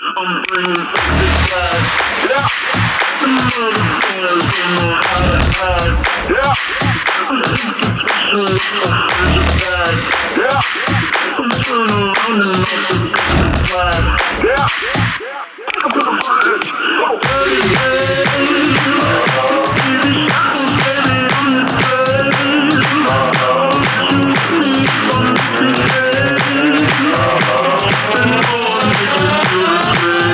I'm bringing sexy back. Yeah. The mother boys don't know how to act. Yeah. I think it's special, it's behind your back. Yeah. So turn around and I'll pick up the slack. Yeah. Take up to the bridge. Dirty babe. You see these shackles, baby, I'm your slave. I'll let you with me if I misbehave. It's just been on, make me feel this way.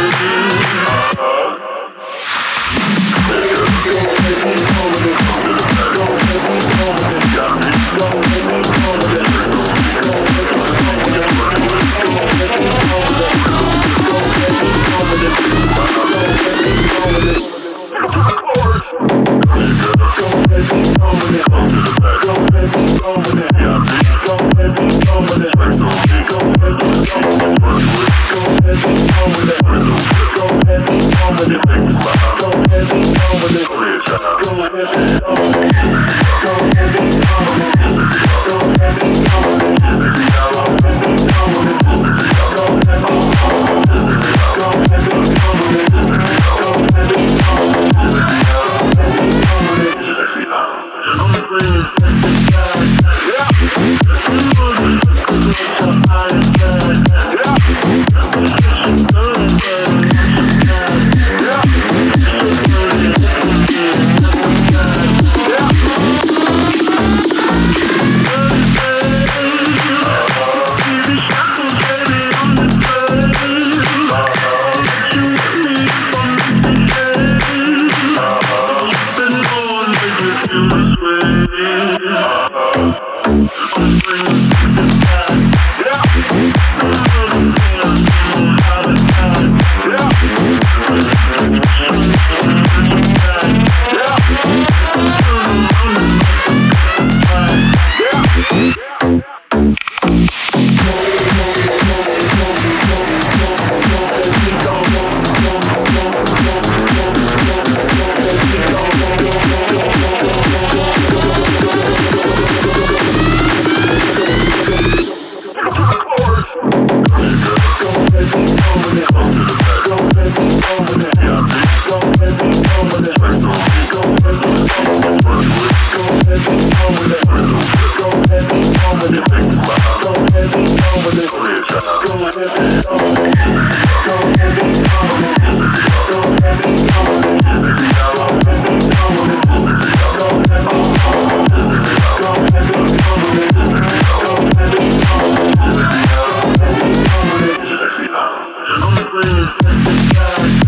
I'm playing sexy guy.